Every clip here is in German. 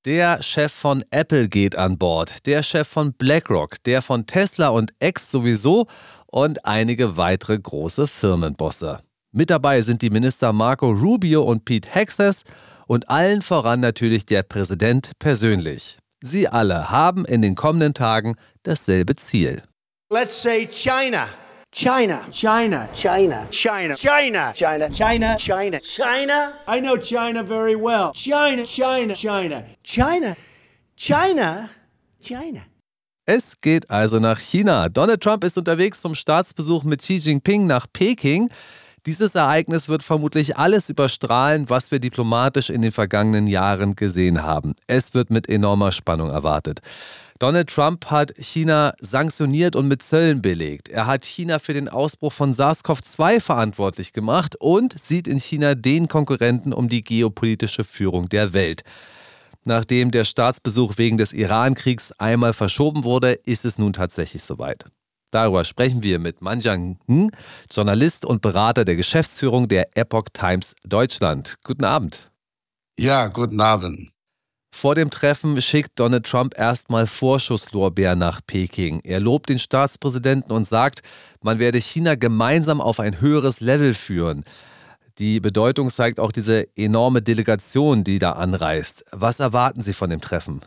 Der Chef von Apple geht an Bord, der Chef von BlackRock, der von Tesla und X sowieso und einige weitere große Firmenbosse. Mit dabei sind die Minister Marco Rubio und Pete Hegseth und allen voran natürlich der Präsident persönlich. Sie alle haben in den kommenden Tagen dasselbe Ziel. Let's say China. China. China. China. China. China. China. China. China. China. I know China very well. China. China. China. China. China. China. Es geht also nach China. Donald Trump ist unterwegs zum Staatsbesuch mit Xi Jinping nach Peking. Dieses Ereignis wird vermutlich alles überstrahlen, was wir diplomatisch in den vergangenen Jahren gesehen haben. Es wird mit enormer Spannung erwartet. Donald Trump hat China sanktioniert und mit Zöllen belegt. Er hat China für den Ausbruch von SARS-CoV-2 verantwortlich gemacht und sieht in China den Konkurrenten um die geopolitische Führung der Welt. Nachdem der Staatsbesuch wegen des Iran-Kriegs einmal verschoben wurde, ist es nun tatsächlich soweit. Darüber sprechen wir mit Manjiang Ng, Journalist und Berater der Geschäftsführung der Epoch Times Deutschland. Guten Abend. Ja, guten Abend. Vor dem Treffen schickt Donald Trump erstmal Vorschusslorbeeren nach Peking. Er lobt den Staatspräsidenten und sagt, man werde China gemeinsam auf ein höheres Level führen. Die Bedeutung zeigt auch diese enorme Delegation, die da anreist. Was erwarten Sie von dem Treffen?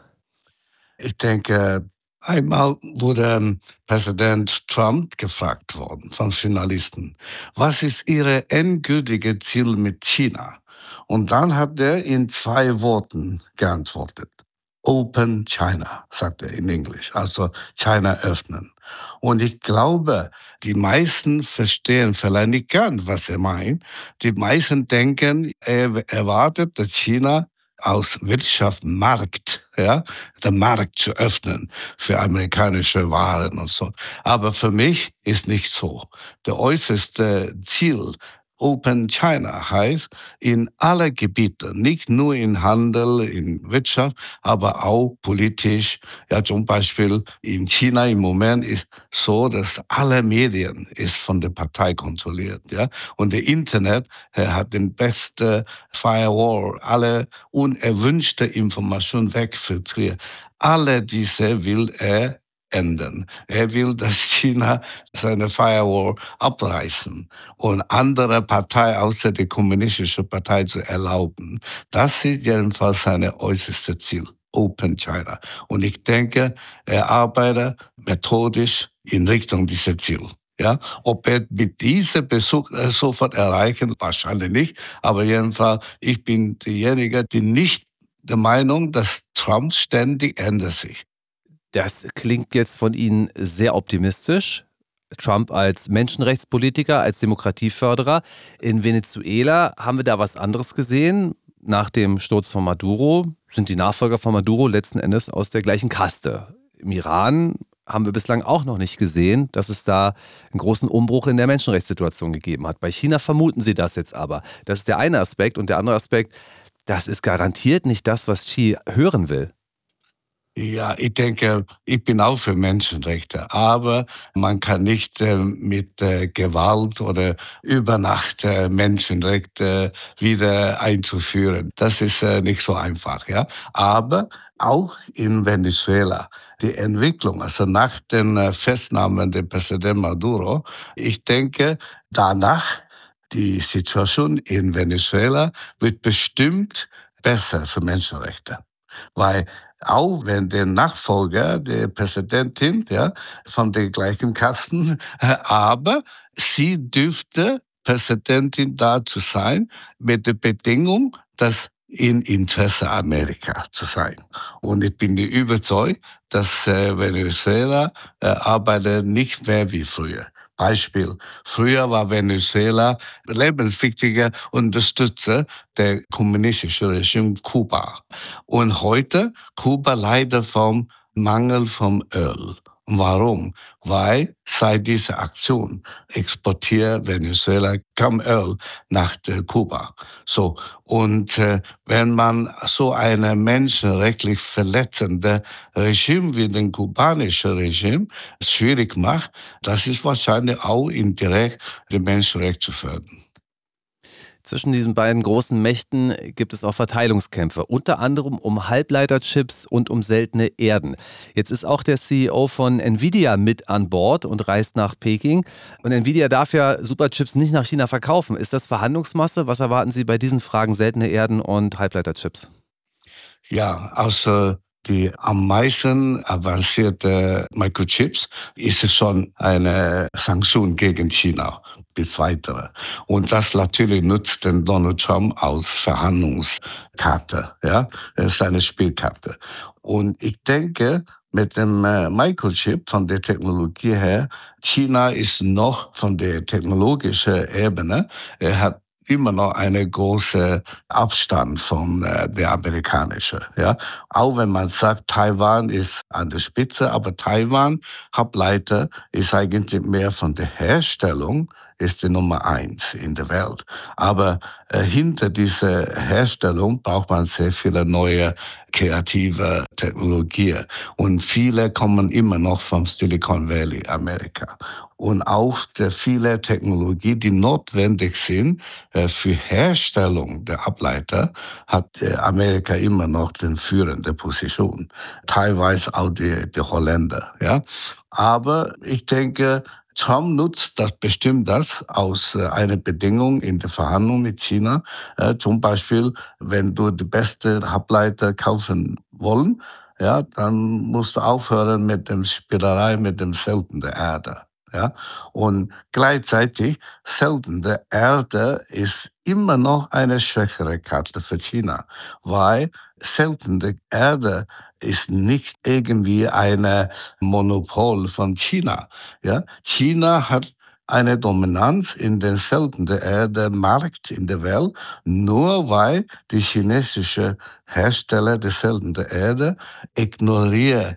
Ich denke, einmal wurde Präsident Trump gefragt worden von Journalisten, was ist Ihr endgültiges Ziel mit China? Und dann hat er in 2 Worten geantwortet. Open China, sagt er in Englisch, also China öffnen. Und ich glaube, die meisten verstehen vielleicht nicht ganz, was er meint. Die meisten denken, er erwartet, dass China aus Wirtschaft, Markt, den Markt zu öffnen für amerikanische Waren und so. Aber für mich ist nicht so. Der äußerste Ziel Open China heißt, in alle Gebiete, nicht nur in Handel, in Wirtschaft, aber auch politisch. Ja, zum Beispiel in China im Moment ist so, dass alle Medien ist von der Partei kontrolliert. Ja, und der Internet hat den besten Firewall, alle unerwünschte Informationen wegfiltriert. Alle diese will er ändern. Er will, dass China seine Firewall abreißen und andere Partei außer der kommunistischen Partei zu erlauben. Das ist jedenfalls sein äußerstes Ziel. Open China. Und ich denke, er arbeitet methodisch in Richtung dieses Ziel. Ja, ob er mit diesem Besuch sofort erreichen, wahrscheinlich nicht. Aber jedenfalls, ich bin derjenige, der nicht der Meinung, dass Trump ständig ändert sich. Das klingt jetzt von Ihnen sehr optimistisch. Trump als Menschenrechtspolitiker, als Demokratieförderer. In Venezuela haben wir da was anderes gesehen. Nach dem Sturz von Maduro sind die Nachfolger von Maduro letzten Endes aus der gleichen Kaste. Im Iran haben wir bislang auch noch nicht gesehen, dass es da einen großen Umbruch in der Menschenrechtssituation gegeben hat. Bei China vermuten Sie das jetzt aber. Das ist der eine Aspekt. Und der andere Aspekt, das ist garantiert nicht das, was Xi hören will. Ja, ich denke, ich bin auch für Menschenrechte, aber man kann nicht mit Gewalt oder über Nacht Menschenrechte wieder einzuführen. Das ist nicht so einfach, ja. Aber auch in Venezuela, die Entwicklung, also nach den Festnahmen des Präsidenten Maduro, ich denke, danach die Situation in Venezuela wird bestimmt besser für Menschenrechte. Weil auch wenn der Nachfolger der Präsidentin von der gleichen Kasten, aber sie dürfte Präsidentin dazu sein, mit der Bedingung, dass in Interesse Amerika zu sein. Und ich bin überzeugt, dass Venezuela arbeitet nicht mehr wie früher. Beispiel, früher war Venezuela lebenswichtiger Unterstützer der kommunistischen Regime Kuba. Und heute, Kuba leidet vom Mangel von Öl. Warum? Weil seit dieser Aktion exportiert Venezuela kaum Öl nach Kuba. So, und wenn man so eine menschenrechtlich verletzende Regime wie den kubanischen Regime schwierig macht, das ist wahrscheinlich auch indirekt die Menschenrechte zu fördern. Zwischen diesen beiden großen Mächten gibt es auch Verteilungskämpfe, unter anderem um Halbleiterchips und um seltene Erden. Jetzt ist auch der CEO von Nvidia mit an Bord und reist nach Peking. Und Nvidia darf ja Superchips nicht nach China verkaufen. Ist das Verhandlungsmasse? Was erwarten Sie bei diesen Fragen seltene Erden und Halbleiterchips? Ja, außer die am meisten avancierte Microchips ist es schon eine Sanktion gegen China bis weitere. Und das natürlich nutzt den Donald Trump als Verhandlungskarte, ja, das ist eine Spielkarte. Und ich denke, mit dem Microchip von der Technologie her, China ist noch von der technologischen Ebene, er hat immer noch eine große Abstand von der amerikanischen. Ja? Auch wenn man sagt, Taiwan ist an der Spitze, aber Taiwan, Halbleiter, ist eigentlich mehr von der Herstellung, ist die Nummer eins in der Welt. Aber hinter dieser Herstellung braucht man sehr viele neue kreative Technologien. Und viele kommen immer noch vom Silicon Valley, Amerika. Und auch viele Technologien, die notwendig sind für Herstellung der Ableiter, hat Amerika immer noch den führende Position. Teilweise auch die Holländer. Ja? Aber ich denke, Trump nutzt das bestimmt das aus einer Bedingung in der Verhandlung mit China. Zum Beispiel, wenn du die beste Halbleiter kaufen wollen, ja, dann musst du aufhören mit dem Spielerei mit dem Selten der Erde. Ja, und gleichzeitig seltene Erde ist immer noch eine schwächere Karte für China, weil seltene Erde ist nicht irgendwie eine Monopol von China. Ja, China hat eine Dominanz in den seltenen Erde-Markt in der Welt, nur weil die chinesische Hersteller der seltenen Erde ignorieren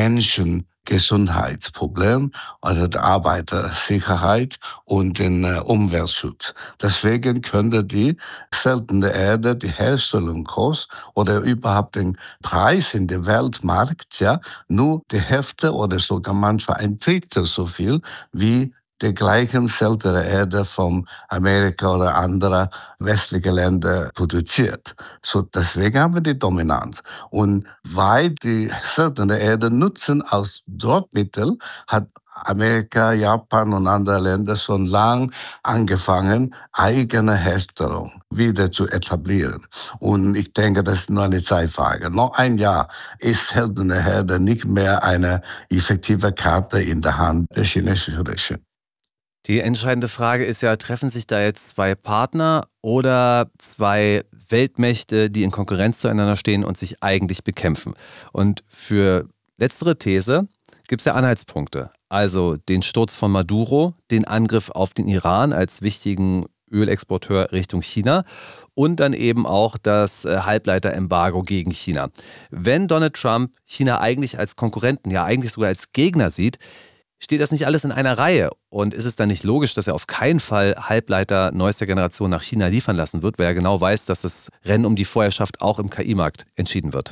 Menschengesundheitsproblem, also die Arbeitersicherheit und den Umweltschutz. Deswegen könnte die seltene Erde, die Herstellungskost oder überhaupt den Preis in der Weltmarkt, ja, nur die Hälfte oder sogar manchmal ein Drittel so viel wie der gleichen seltene Erde von Amerika oder anderer westlicher Länder produziert. So, deswegen haben wir die Dominanz. Und weil die seltene Erde nutzen als Druckmittel, hat Amerika, Japan und andere Länder schon lang angefangen, eigene Herstellung wieder zu etablieren. Und ich denke, das ist nur eine Zeitfrage. Noch ein Jahr ist seltene Erde nicht mehr eine effektive Karte in der Hand der chinesischen Regierung. Die entscheidende Frage ist ja, treffen sich da jetzt zwei Partner oder zwei Weltmächte, die in Konkurrenz zueinander stehen und sich eigentlich bekämpfen? Und für letztere These gibt es ja Anhaltspunkte. Also den Sturz von Maduro, den Angriff auf den Iran als wichtigen Ölexporteur Richtung China und dann eben auch das Halbleiterembargo gegen China. Wenn Donald Trump China eigentlich als Konkurrenten, ja eigentlich sogar als Gegner sieht, steht das nicht alles in einer Reihe? Und ist es dann nicht logisch, dass er auf keinen Fall Halbleiter neuester Generation nach China liefern lassen wird, weil er genau weiß, dass das Rennen um die Vorherrschaft auch im KI-Markt entschieden wird?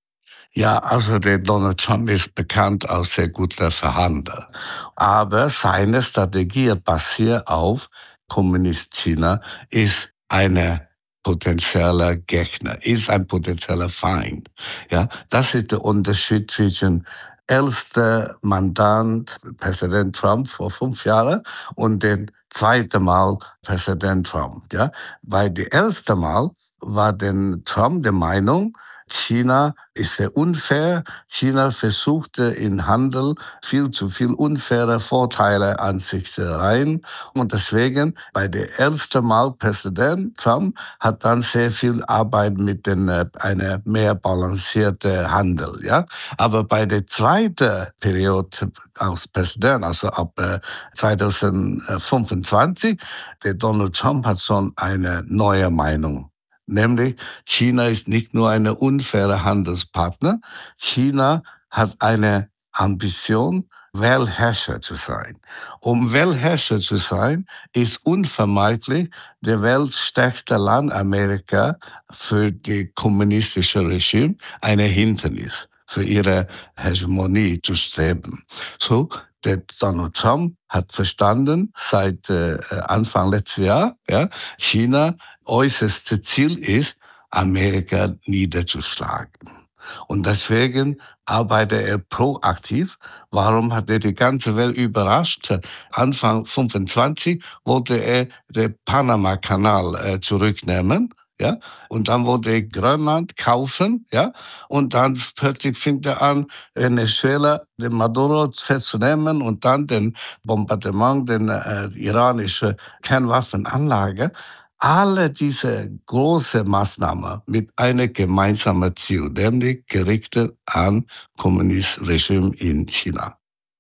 Ja, also der Donald Trump ist bekannt als sehr guter Verhandler. Aber seine Strategie basiert auf Kommunist China ist eine potenzieller Gegner, ist ein potenzieller Feind. Ja, das ist der Unterschied zwischen erster Mandant Präsident Trump vor 5 Jahren und den zweiten Mal Präsident Trump. Ja, weil die erste Mal war denn Trump der Meinung, China ist sehr unfair. China versuchte in Handel viel zu viel unfaire Vorteile an sich zu reihen. Und deswegen bei der ersten Mal Präsident Trump hat dann sehr viel Arbeit mit einer mehr balancierte Handel. Ja? Aber bei der zweiten Periode als Präsident, also ab 2025, der Donald Trump hat schon eine neue Meinung. Nämlich, China ist nicht nur ein unfairer Handelspartner, China hat eine Ambition, Weltherrscher zu sein. Um Weltherrscher zu sein, ist unvermeidlich der weltstärkste Land Amerika für die kommunistische Regime ein Hindernis. für ihre Hegemonie zu streben. So, der Donald Trump hat verstanden, seit Anfang letzten Jahr, ja, China äußerste Ziel ist, Amerika niederzuschlagen. Und deswegen arbeitet er proaktiv. Warum hat er die ganze Welt überrascht? Anfang 25 wollte er den Panama-Kanal zurücknehmen. Ja, und dann wollte er Grönland kaufen, ja, und dann plötzlich fing er an, Venezuela, den Maduro festzunehmen und dann den Bombardement, den iranische Kernwaffenanlage. Alle diese großen Maßnahmen mit einem gemeinsamen Ziel, nämlich gerichtet an kommunistisches Regime in China.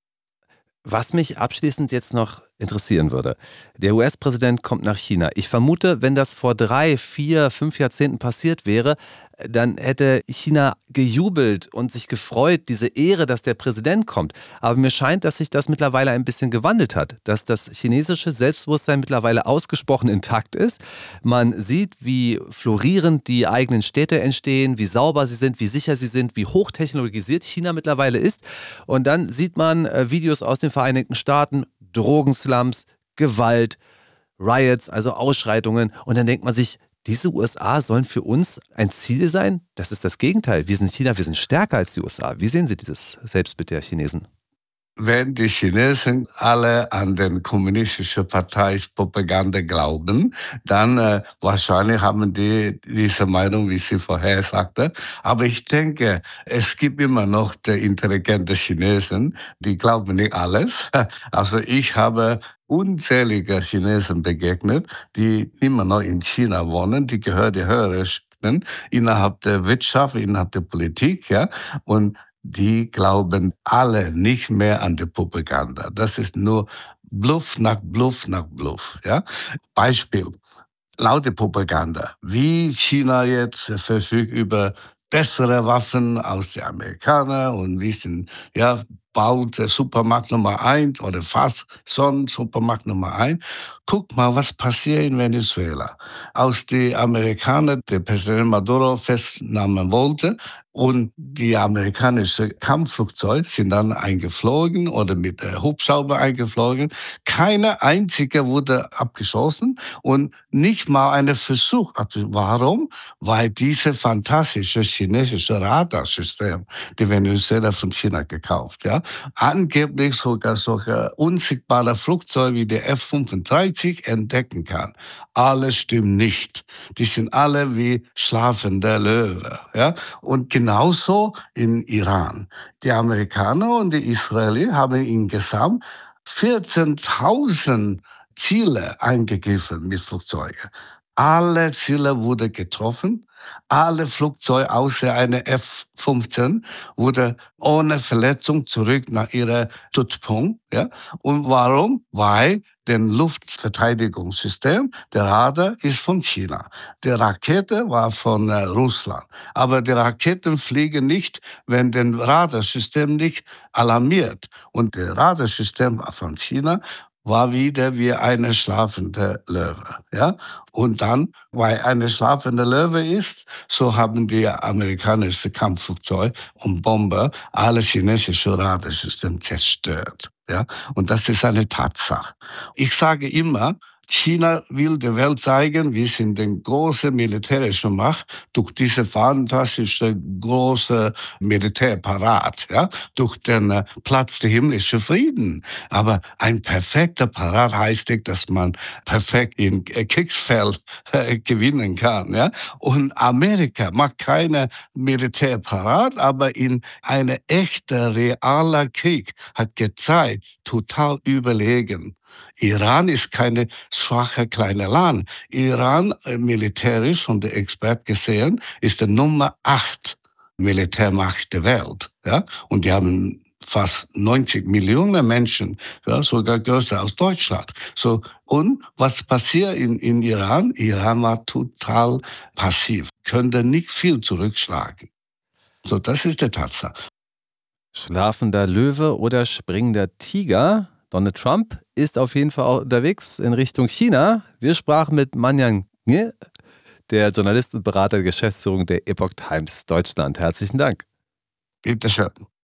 Was mich abschließend jetzt noch interessieren würde. Der US-Präsident kommt nach China. Ich vermute, wenn das vor 3, 4, 5 Jahrzehnten passiert wäre, dann hätte China gejubelt und sich gefreut, diese Ehre, dass der Präsident kommt. Aber mir scheint, dass sich das mittlerweile ein bisschen gewandelt hat, dass das chinesische Selbstbewusstsein mittlerweile ausgesprochen intakt ist. Man sieht, wie florierend die eigenen Städte entstehen, wie sauber sie sind, wie sicher sie sind, wie hochtechnologisiert China mittlerweile ist. Und dann sieht man Videos aus den Vereinigten Staaten, Drogenslums, Gewalt, Riots, also Ausschreitungen. Und dann denkt man sich, diese USA sollen für uns ein Ziel sein? Das ist das Gegenteil. Wir sind China, wir sind stärker als die USA. Wie sehen Sie dieses Selbstbild der Chinesen? Wenn die Chinesen alle an den kommunistischen Partei's Propaganda glauben, dann wahrscheinlich haben die diese Meinung, wie Sie vorher sagte. Aber ich denke, es gibt immer noch die intelligente Chinesen, die glauben nicht alles. Also ich habe unzählige Chinesen begegnet, die immer noch in China wohnen, die gehören die höheren Schichten innerhalb der Wirtschaft, innerhalb der Politik, ja, und die glauben alle nicht mehr an die Propaganda. Das ist nur Bluff nach Bluff nach Bluff. Ja? Beispiel, laute Propaganda. Wie China jetzt verfügt über bessere Waffen als die Amerikaner und wie sind, ja, baut der Supermarkt Nummer 1 oder fast schon Supermarkt Nummer 1. Guck mal, was passiert in Venezuela. Als die Amerikaner den Präsident Maduro festnehmen wollten und die amerikanischen Kampfflugzeuge sind dann eingeflogen oder mit der Hubschrauber eingeflogen, keine einzige wurde abgeschossen und nicht mal ein Versuch. Warum? Weil dieses fantastische chinesische Radarsystem die Venezuela von China gekauft, ja, angeblich sogar solche unsichtbare Flugzeuge wie der F-35 entdecken kann. Alles stimmt nicht. Die sind alle wie schlafende Löwe. Ja? Und genauso in Iran. Die Amerikaner und die Israelis haben insgesamt 14.000 Ziele eingegriffen mit Flugzeugen. Alle Ziele wurden getroffen. Alle Flugzeuge außer einer F-15 wurden ohne Verletzung zurück nach ihrer Stützpunkt. Ja? Und warum? Weil das Luftverteidigungssystem, der Radar, ist von China. Die Rakete war von Russland. Aber die Raketen fliegen nicht, wenn das Radarsystem nicht alarmiert. Und das Radarsystem von China war wieder wie eine schlafende Löwe. Ja? Und dann, weil eine schlafende Löwe ist, so haben die amerikanischen Kampfflugzeuge und Bomber alle chinesische Radarsysteme zerstört. Ja? Und das ist eine Tatsache. Ich sage immer, China will der Welt zeigen, wir sind eine große militärische Macht durch diese fantastische große Militärparat, ja, durch den Platz der himmlische Frieden. Aber ein perfekter Parat heißt nicht, dass man perfekt in Kriegsfeld gewinnen kann, ja. Und Amerika macht keine Militärparat, aber in einer echten realer Krieg hat gezeigt, total überlegen. Iran ist keine schwache kleine Land. Iran militärisch von der Experten gesehen ist die Nummer 8 Militärmacht der Welt. Ja? Und die haben fast 90 Millionen Menschen, ja, sogar größer als Deutschland. So, und was passiert in Iran? Iran war total passiv, könnte nicht viel zurückschlagen. So, das ist die Tatsache. Schlafender Löwe oder springender Tiger? Donald Trump ist auf jeden Fall unterwegs in Richtung China. Wir sprachen mit Manyan Nge, der Journalist und Berater der Geschäftsführung der Epoch Times Deutschland. Herzlichen Dank. Bitte schön.